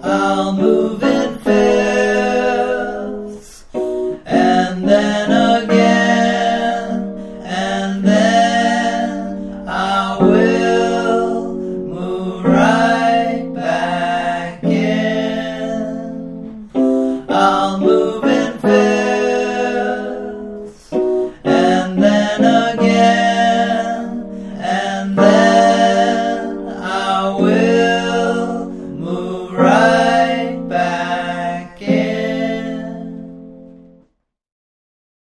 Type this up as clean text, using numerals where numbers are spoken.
I'll move in fifths, and then again, and then I will move right back in. I'll move in fifths.